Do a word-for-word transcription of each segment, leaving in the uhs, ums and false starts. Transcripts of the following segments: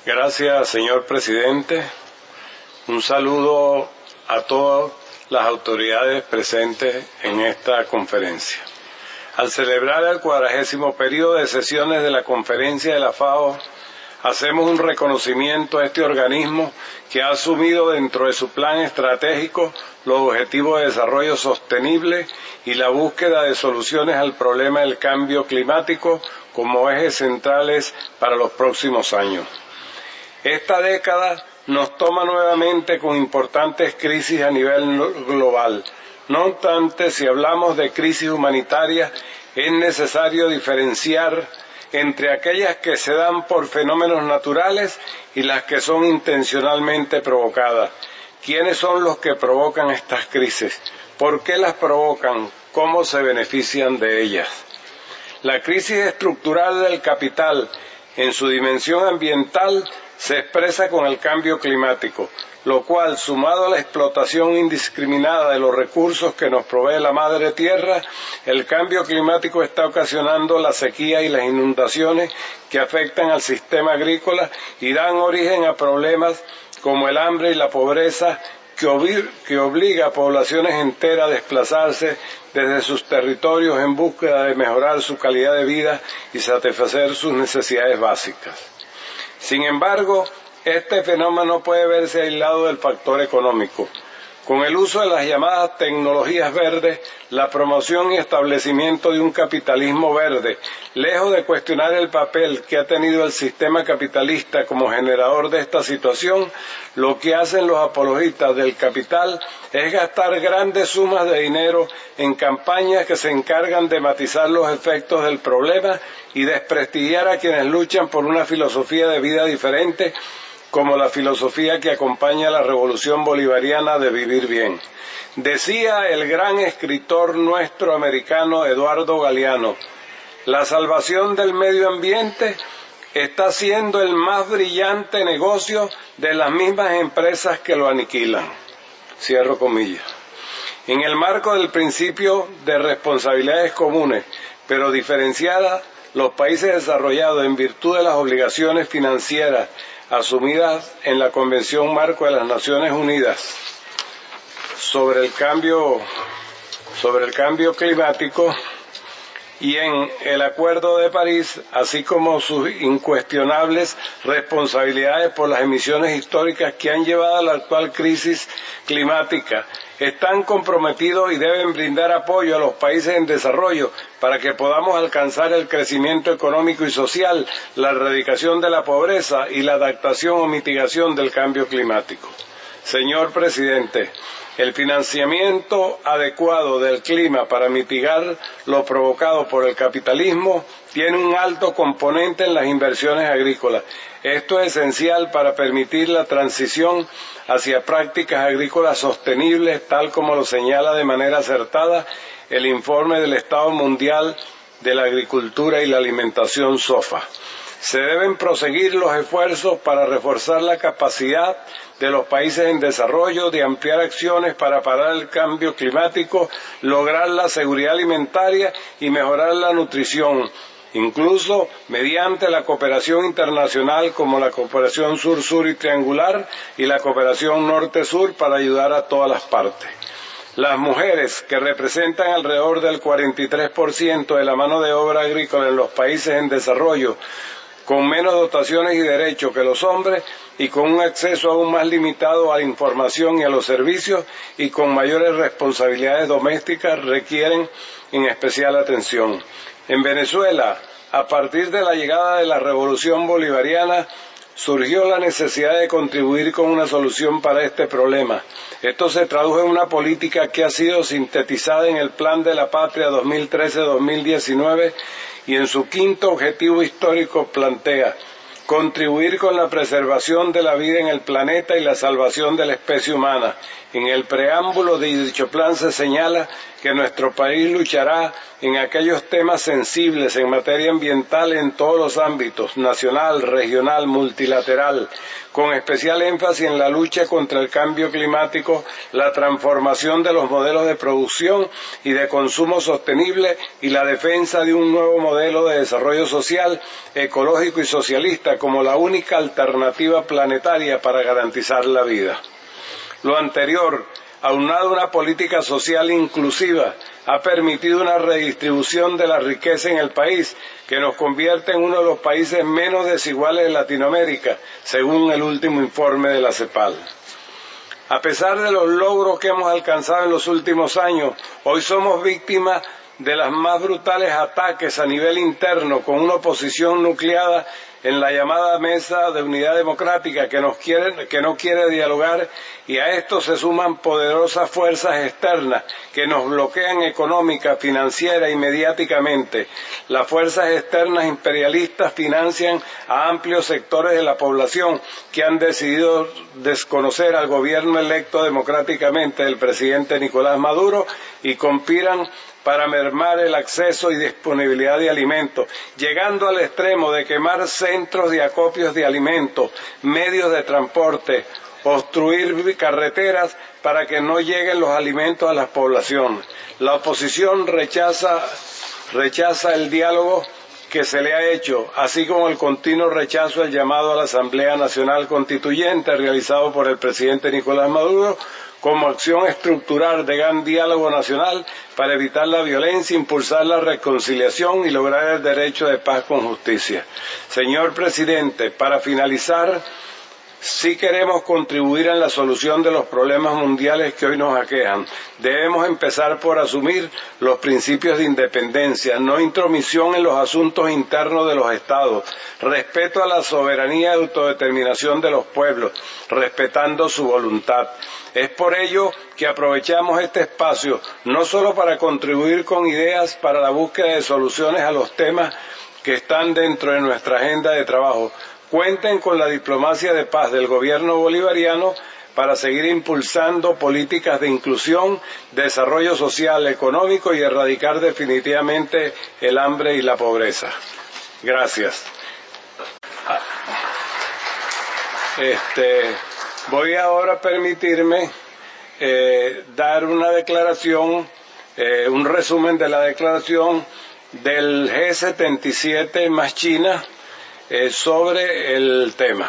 Gracias, señor presidente. Un saludo a todas las autoridades presentes en esta conferencia. Al celebrar el cuadragésimo periodo de sesiones de la Conferencia de la FAO, hacemos un reconocimiento a este organismo que ha asumido dentro de su plan estratégico los objetivos de desarrollo sostenible y la búsqueda de soluciones al problema del cambio climático como ejes centrales para los próximos años. Esta década nos toma nuevamente con importantes crisis a nivel global. No obstante, si hablamos de crisis humanitaria, es necesario diferenciar entre aquellas que se dan por fenómenos naturales y las que son intencionalmente provocadas. ¿Quiénes son los que provocan estas crisis? ¿Por qué las provocan? ¿Cómo se benefician de ellas? La crisis estructural del capital, en su dimensión ambiental, se expresa con el cambio climático, lo cual, sumado a la explotación indiscriminada de los recursos que nos provee la madre tierra, el cambio climático está ocasionando la sequía y las inundaciones que afectan al sistema agrícola y dan origen a problemas como el hambre y la pobreza que, obli- que obliga a poblaciones enteras a desplazarse desde sus territorios en búsqueda de mejorar su calidad de vida y satisfacer sus necesidades básicas. Sin embargo, este fenómeno puede verse aislado del factor económico. Con el uso de las llamadas tecnologías verdes, la promoción y establecimiento de un capitalismo verde, lejos de cuestionar el papel que ha tenido el sistema capitalista como generador de esta situación, lo que hacen los apologistas del capital es gastar grandes sumas de dinero en campañas que se encargan de matizar los efectos del problema y desprestigiar a quienes luchan por una filosofía de vida diferente, como la filosofía que acompaña a la revolución bolivariana de vivir bien. Decía el gran escritor nuestro americano Eduardo Galeano, la salvación del medio ambiente está siendo el más brillante negocio de las mismas empresas que lo aniquilan. Cierro comillas. En el marco del principio de responsabilidades comunes, pero diferenciadas, los países desarrollados, en virtud de las obligaciones financieras asumidas en la Convención Marco de las Naciones Unidas sobre el cambio, sobre el cambio climático y en el Acuerdo de París, así como sus incuestionables responsabilidades por las emisiones históricas que han llevado a la actual crisis climática, están comprometidos y deben brindar apoyo a los países en desarrollo para que podamos alcanzar el crecimiento económico y social, la erradicación de la pobreza y la adaptación o mitigación del cambio climático. Señor presidente, el financiamiento adecuado del clima para mitigar lo provocado por el capitalismo tiene un alto componente en las inversiones agrícolas. Esto es esencial para permitir la transición hacia prácticas agrícolas sostenibles, tal como lo señala de manera acertada el informe del Estado Mundial de la Agricultura y la Alimentación SOFA. Se deben proseguir los esfuerzos para reforzar la capacidad de los países en desarrollo de ampliar acciones para parar el cambio climático, lograr la seguridad alimentaria y mejorar la nutrición, incluso mediante la cooperación internacional como la cooperación sur-sur y triangular y la cooperación norte-sur para ayudar a todas las partes. Las mujeres, que representan alrededor del cuarenta y tres por ciento de la mano de obra agrícola en los países en desarrollo, con menos dotaciones y derechos que los hombres y con un acceso aún más limitado a la información y a los servicios y con mayores responsabilidades domésticas, requieren en especial atención. En Venezuela, a partir de la llegada de la Revolución Bolivariana, surgió la necesidad de contribuir con una solución para este problema. Esto se tradujo en una política que ha sido sintetizada en el Plan de la Patria dos mil trece a dos mil diecinueve y en su quinto objetivo histórico plantea contribuir con la preservación de la vida en el planeta y la salvación de la especie humana. En el preámbulo de dicho plan se señala que nuestro país luchará en aquellos temas sensibles en materia ambiental en todos los ámbitos, nacional, regional, multilateral, con especial énfasis en la lucha contra el cambio climático, la transformación de los modelos de producción y de consumo sostenible y la defensa de un nuevo modelo de desarrollo social, ecológico y socialista como la única alternativa planetaria para garantizar la vida. Lo anterior, aunado a una política social inclusiva, ha permitido una redistribución de la riqueza en el país que nos convierte en uno de los países menos desiguales de Latinoamérica, según el último informe de la CEPAL. A pesar de los logros que hemos alcanzado en los últimos años, hoy somos víctimas de los más brutales ataques a nivel interno, con una oposición nucleada en la llamada Mesa de Unidad Democrática que, nos quiere, que no quiere dialogar, y a esto se suman poderosas fuerzas externas que nos bloquean económica, financiera y mediáticamente. Las fuerzas externas imperialistas financian a amplios sectores de la población que han decidido desconocer al gobierno electo democráticamente del presidente Nicolás Maduro y conspiran para mermar el acceso y disponibilidad de alimentos, llegando al extremo de quemar centros de acopios de alimentos, medios de transporte, obstruir carreteras para que no lleguen los alimentos a las poblaciones. La oposición rechaza, rechaza el diálogo que se le ha hecho, así como el continuo rechazo al llamado a la Asamblea Nacional Constituyente realizado por el presidente Nicolás Maduro, como acción estructural de gran diálogo nacional para evitar la violencia, impulsar la reconciliación y lograr el derecho de paz con justicia. Señor presidente, para finalizar, si queremos contribuir en la solución de los problemas mundiales que hoy nos aquejan, debemos empezar por asumir los principios de independencia, no intromisión en los asuntos internos de los estados, respeto a la soberanía y autodeterminación de los pueblos, respetando su voluntad. Es por ello que aprovechamos este espacio, no solo para contribuir con ideas para la búsqueda de soluciones a los temas que están dentro de nuestra agenda de trabajo. Cuenten con la diplomacia de paz del gobierno bolivariano para seguir impulsando políticas de inclusión, desarrollo social, económico y erradicar definitivamente el hambre y la pobreza. Gracias. Este, voy ahora a permitirme eh, dar una declaración, eh, un resumen de la declaración del G setenta y siete más China, Eh, sobre el tema.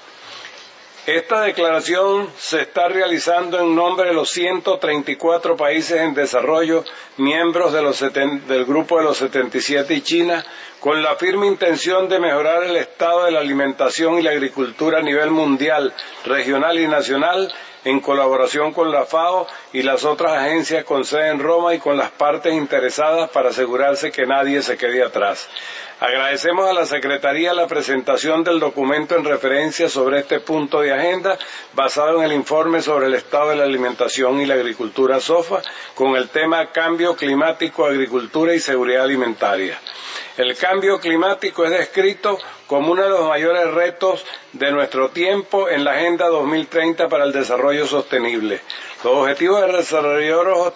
Esta declaración se está realizando en nombre de los ciento treinta y cuatro países en desarrollo, miembros de los del Grupo de los setenta y siete y China, con la firme intención de mejorar el estado de la alimentación y la agricultura a nivel mundial, regional y nacional, en colaboración con la FAO y las otras agencias con sede en Roma y con las partes interesadas para asegurarse que nadie se quede atrás. Agradecemos a la Secretaría la presentación del documento en referencia sobre este punto de agenda, basado en el informe sobre el estado de la alimentación y la agricultura SOFA, con el tema Cambio Climático, Agricultura y Seguridad Alimentaria. El cambio climático es descrito como uno de los mayores retos de nuestro tiempo en la Agenda dos mil treinta para el Desarrollo Sostenible. Los Objetivos de Desarrollo,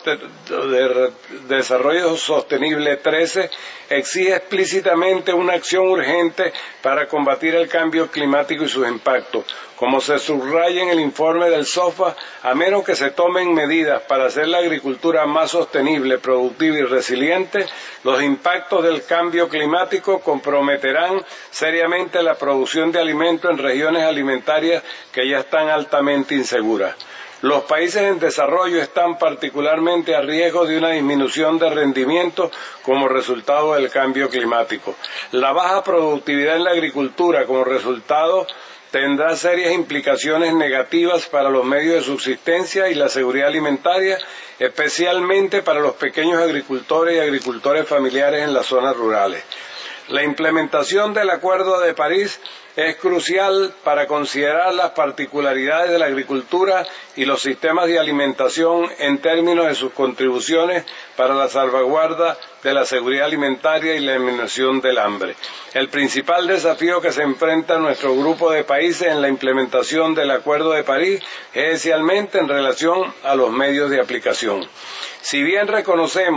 de Desarrollo Sostenible trece exige explícitamente una acción urgente para combatir el cambio climático y sus impactos. Como se subraya en el informe del SOFA, a menos que se tomen medidas para hacer la agricultura más sostenible, productiva y resiliente, los impactos del cambio climático comprometerán seriamente la producción de alimentos en regiones alimentarias que ya están altamente inseguras. Los países en desarrollo están particularmente a riesgo de una disminución de rendimiento como resultado del cambio climático. La baja productividad en la agricultura como resultado tendrá serias implicaciones negativas para los medios de subsistencia y la seguridad alimentaria, especialmente para los pequeños agricultores y agricultores familiares en las zonas rurales. La implementación del Acuerdo de París es crucial para considerar las particularidades de la agricultura y los sistemas de alimentación en términos de sus contribuciones para la salvaguarda de la seguridad alimentaria y la eliminación del hambre. El principal desafío que se enfrenta nuestro grupo de países en la implementación del Acuerdo de París es esencialmente en relación a los medios de aplicación. Si bien reconocemos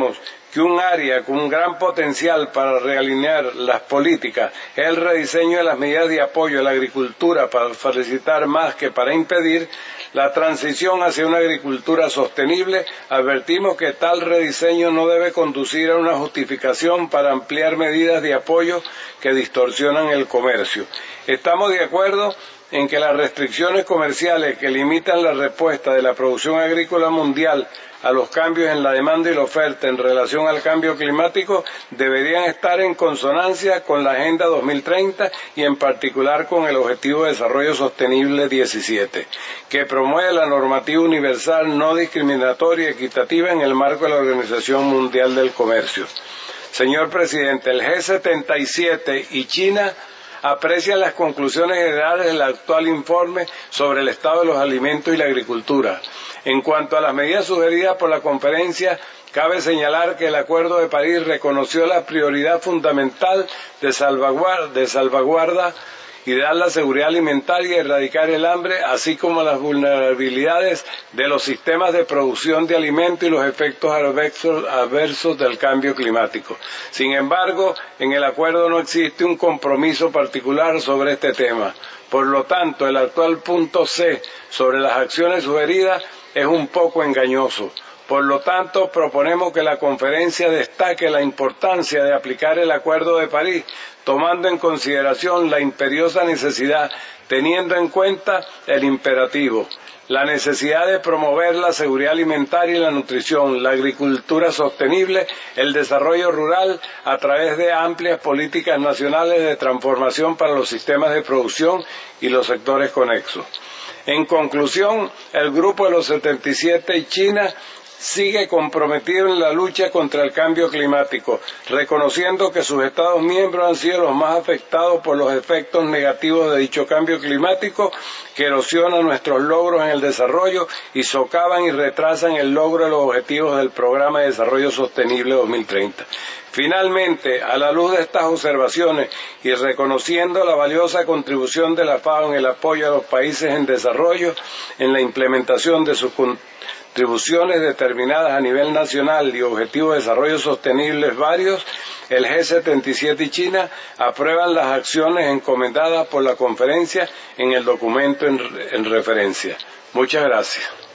que un área con un gran potencial para realinear las políticas es el rediseño de las medidas de apoyo a la agricultura para facilitar más que para impedir la transición hacia una agricultura sostenible, advertimos que tal rediseño no debe conducir a una justificación para ampliar medidas de apoyo que distorsionan el comercio. Estamos de acuerdo en que las restricciones comerciales que limitan la respuesta de la producción agrícola mundial a los cambios en la demanda y la oferta en relación al cambio climático deberían estar en consonancia con la Agenda dos mil treinta y en particular con el Objetivo de Desarrollo Sostenible diecisiete, que promueve la normativa universal no discriminatoria y equitativa en el marco de la Organización Mundial del Comercio. Señor Presidente, el G setenta y siete y China aprecian las conclusiones generales del actual informe sobre el estado de los alimentos y la agricultura. En cuanto a las medidas sugeridas por la conferencia, cabe señalar que el Acuerdo de París reconoció la prioridad fundamental de salvaguarda, de salvaguarda y dar la seguridad alimentaria y erradicar el hambre, así como las vulnerabilidades de los sistemas de producción de alimentos y los efectos adversos, adversos del cambio climático. Sin embargo, en el acuerdo no existe un compromiso particular sobre este tema. Por lo tanto, el actual punto C sobre las acciones sugeridas es un poco engañoso. Por lo tanto, proponemos que la conferencia destaque la importancia de aplicar el Acuerdo de París, tomando en consideración la imperiosa necesidad, teniendo en cuenta el imperativo, la necesidad de promover la seguridad alimentaria y la nutrición, la agricultura sostenible, el desarrollo rural a través de amplias políticas nacionales de transformación para los sistemas de producción y los sectores conexos. En conclusión, el Grupo de los setenta y siete y China sigue comprometido en la lucha contra el cambio climático, reconociendo que sus Estados miembros han sido los más afectados por los efectos negativos de dicho cambio climático que erosionan nuestros logros en el desarrollo y socavan y retrasan el logro de los objetivos del Programa de Desarrollo Sostenible dos mil treinta. Finalmente, a la luz de estas observaciones y reconociendo la valiosa contribución de la FAO en el apoyo a los países en desarrollo en la implementación de sus contribuciones determinadas a nivel nacional y objetivos de desarrollo sostenibles varios, el G setenta y siete y China aprueban las acciones encomendadas por la conferencia en el documento en, en referencia. Muchas gracias.